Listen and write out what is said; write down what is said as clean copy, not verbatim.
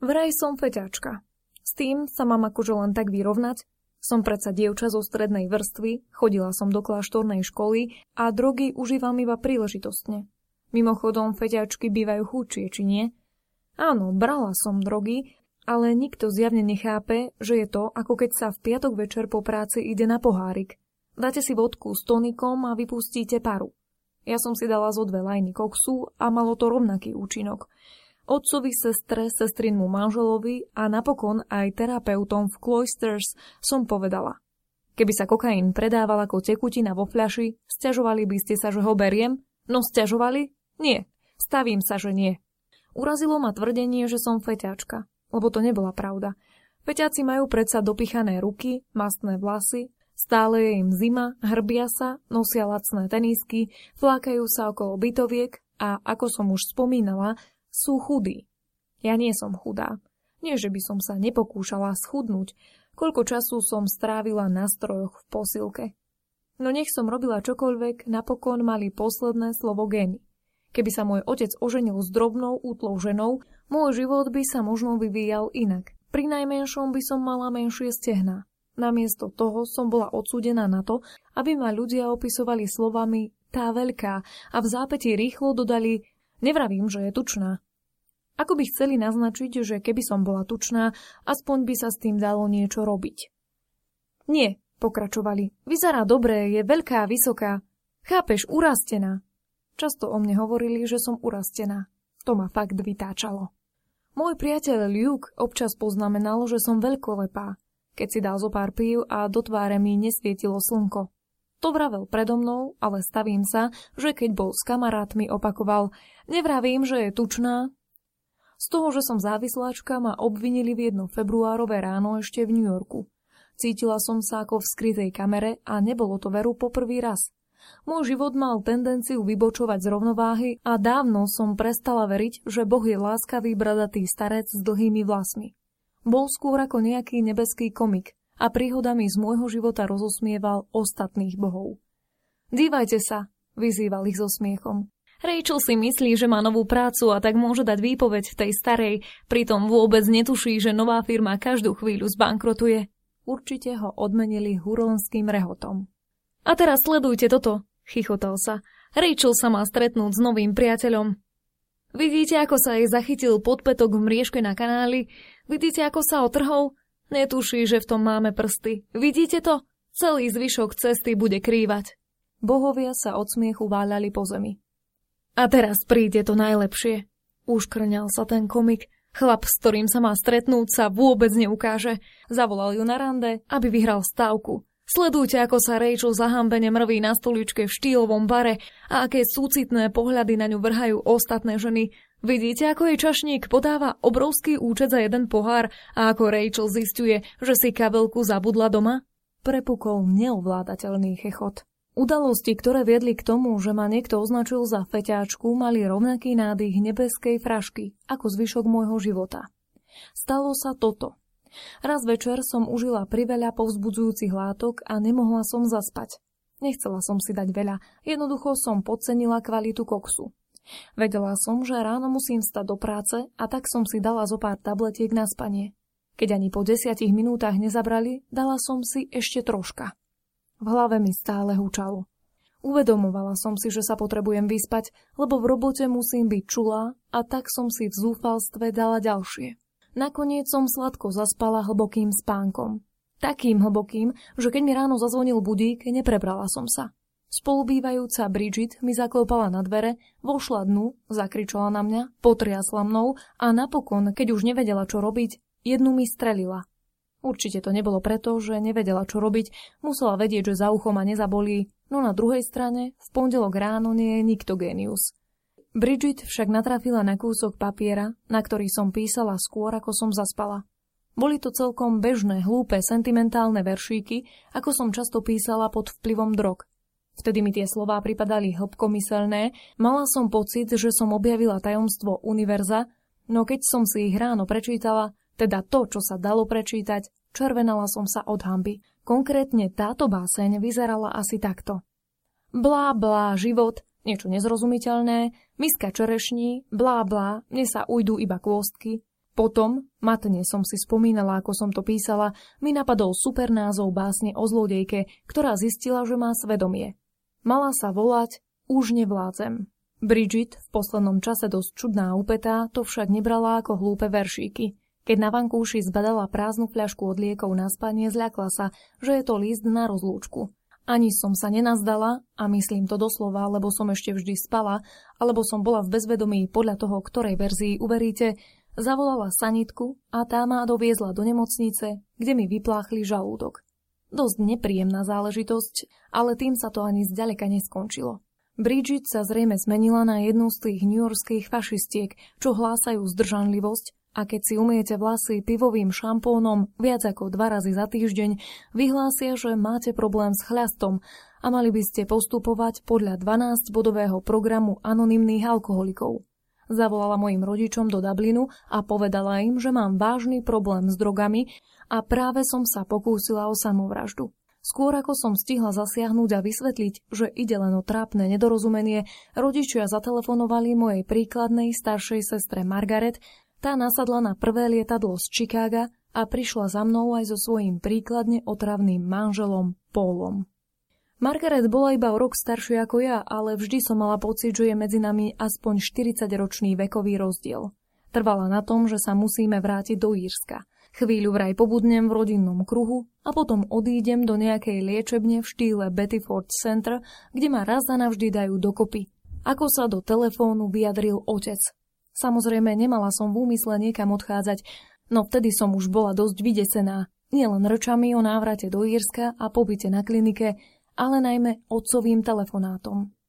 Vraj som feťačka. S tým sa mám akože len tak vyrovnať. Som predsa dievča zo strednej vrstvy, chodila som do kláštornej školy a drogy užívam iba príležitostne. Mimochodom, feťačky bývajú chudšie, či nie? Áno, brala som drogy, ale nikto zjavne nechápe, že je to, ako keď sa v piatok večer po práci ide na pohárik. Dáte si vodku s tonikom a vypustíte paru. Ja som si dala zo 2 lajny koksu a malo to rovnaký účinok. Otcovi, sestre, sestrinmu manželovi a napokon aj terapeutom v Cloisters som povedala. Keby sa kokain predával ako tekutina vo fľaši, sťažovali by ste sa, že ho beriem? No sťažovali? Nie. Stavím sa, že nie. Urazilo ma tvrdenie, že som feťačka, lebo to nebola pravda. Feťáci majú predsa dopichané ruky, mastné vlasy, stále je im zima, hrbia sa, nosia lacné tenisky, flákajú sa okolo bytoviek a, ako som už spomínala, sú chudí. Ja nie som chudá. Nie, že by som sa nepokúšala schudnúť. Koľko času som strávila na strojoch v posilke. No nech som robila čokoľvek, napokon mali posledné slovo gény. Keby sa môj otec oženil s drobnou, útlou ženou, môj život by sa možno vyvíjal inak. Pri najmenšom by som mala menšie stehná. Namiesto toho som bola odsúdená na to, aby ma ľudia opisovali slovami tá veľká a v zápätí rýchlo dodali nevravím, že je tučná. Ako by chceli naznačiť, že keby som bola tučná, aspoň by sa s tým dalo niečo robiť. Nie, pokračovali. Vyzerá dobre, je veľká, vysoká. Chápeš, urastená. Často o mne hovorili, že som urastená. To ma fakt vytáčalo. Môj priateľ Luke občas poznamenal, že som veľkolepá, keď si dal zo pár pív a do tváre mi nesvietilo slnko. To vravel predo mnou, ale stavím sa, že keď bol s kamarátmi, opakoval nevravím, že je tučná. Z toho, že som závisláčka, ma obvinili v jedno februárové ráno ešte v New Yorku. Cítila som sa ako v skrytej kamere a nebolo to veru poprvý raz. Môj život mal tendenciu vybočovať z rovnováhy a dávno som prestala veriť, že Boh je láskavý bradatý starec s dlhými vlasmi. Bol skôr ako nejaký nebeský komik a príhodami z môjho života rozosmieval ostatných bohov. Dívajte sa, vyzýval ich so smiechom. Rachel si myslí, že má novú prácu a tak môže dať výpoveď v tej starej, pritom vôbec netuší, že nová firma každú chvíľu zbankrotuje. Určite ho odmenili huronským rehotom. A teraz sledujte toto, chichotal sa. Rachel sa má stretnúť s novým priateľom. Vidíte, ako sa jej zachytil podpätok v mriežke na kanáli? Vidíte, ako sa otrhol? Netuší, že v tom máme prsty. Vidíte to? Celý zvyšok cesty bude krývať. Bohovia sa od smiechu váľali po zemi. A teraz príde to najlepšie. Uškrňal sa ten komik. Chlap, s ktorým sa má stretnúť, sa vôbec neukáže. Zavolal ju na rande, aby vyhral stávku. Sledujte, ako sa Rachel zahambene mrví na stoličke v štýlovom bare a aké súcitné pohľady na ňu vrhajú ostatné ženy. Vidíte, ako jej čašník podáva obrovský účet za jeden pohár a ako Rachel zisťuje, že si kabelku zabudla doma? Prepukol neovládateľný chechot. Udalosti, ktoré viedli k tomu, že ma niekto označil za feťáčku, mali rovnaký nádych nebeskej frašky ako zvyšok môjho života. Stalo sa toto. Raz večer som užila priveľa povzbudzujúcich látok a nemohla som zaspať. Nechcela som si dať veľa, jednoducho som podcenila kvalitu koksu. Vedela som, že ráno musím vstať do práce a tak som si dala zo pár tabletiek na spanie. Keď ani po 10 minútach nezabrali, dala som si ešte troška. V hlave mi stále hučalo. Uvedomovala som si, že sa potrebujem vyspať, lebo v robote musím byť čulá a tak som si v zúfalstve dala ďalšie. Nakoniec som sladko zaspala hlbokým spánkom. Takým hlbokým, že keď mi ráno zazvonil budík, neprebrala som sa. Spolubývajúca Bridget mi zaklopala na dvere, vošla dnu, zakričala na mňa, potriasla mnou a napokon, keď už nevedela, čo robiť, jednu mi strelila. Určite to nebolo preto, že nevedela, čo robiť, musela vedieť, že za uchom ma nezabolí, no na druhej strane v pondelok ráno nie je nikto génius. Bridget však natrafila na kúsok papiera, na ktorý som písala skôr, ako som zaspala. Boli to celkom bežné, hlúpe, sentimentálne veršíky, ako som často písala pod vplyvom drog. Vtedy mi tie slová pripadali hlbkomyselné, mala som pocit, že som objavila tajomstvo univerza, no keď som si ich ráno prečítala, teda to, čo sa dalo prečítať, červenala som sa od hanby. Konkrétne táto báseň vyzerala asi takto. Blá, blá, život, niečo nezrozumiteľné, miska čerešní, blá, blá, mne sa ujdu iba kôstky, Potom, matne som si spomínala, ako som to písala, mi napadol super názov básne o zlodejke, ktorá zistila, že má svedomie. Mala sa volať Už nevládzem. Bridget, v poslednom čase dosť čudná a upetá, to však nebrala ako hlúpe veršíky. Keď na vankúši zbadala prázdnu fľašku od liekov na spanie, zľakla sa, že je to list na rozlúčku. Ani som sa nenazdala, a myslím to doslova, lebo som ešte vždy spala, alebo som bola v bezvedomí podľa toho, ktorej verzii uveríte, zavolala sanitku a tá ma doviezla do nemocnice, kde mi vypláchli žalúdok. Dosť nepríjemná záležitosť, ale tým sa to ani zďaleka neskončilo. Bridget sa zrejme zmenila na jednu z tých newyorských fašistiek, čo hlásajú zdržanlivosť, a keď si umiete vlasy pivovým šampónom viac ako 2 razy za týždeň, vyhlásia, že máte problém s chľastom a mali by ste postupovať podľa 12-bodového programu anonymných alkoholikov. Zavolala mojim rodičom do Dublinu a povedala im, že mám vážny problém s drogami a práve som sa pokúsila o samovraždu. Skôr ako som stihla zasiahnuť a vysvetliť, že ide len o trápne nedorozumenie, rodičia zatelefonovali mojej príkladnej staršej sestre Margaret. Tá nasadla na prvé lietadlo z Chicaga a prišla za mnou aj so svojím príkladne otravným manželom Paulom. Margaret bola iba o rok staršia ako ja, ale vždy som mala pocit, že je medzi nami aspoň 40-ročný vekový rozdiel. Trvala na tom, že sa musíme vrátiť do Írska. Chvíľu vraj pobudnem v rodinnom kruhu a potom odídem do nejakej liečebne v štýle Betty Ford Center, kde ma raz a navždy dajú dokopy. Ako sa do telefónu vyjadril otec. Samozrejme, nemala som v úmysle niekam odchádzať, no vtedy som už bola dosť vydesená. Nielen rečami o návrate do Írska a pobyte na klinike, ale najmä otcovým telefonátom.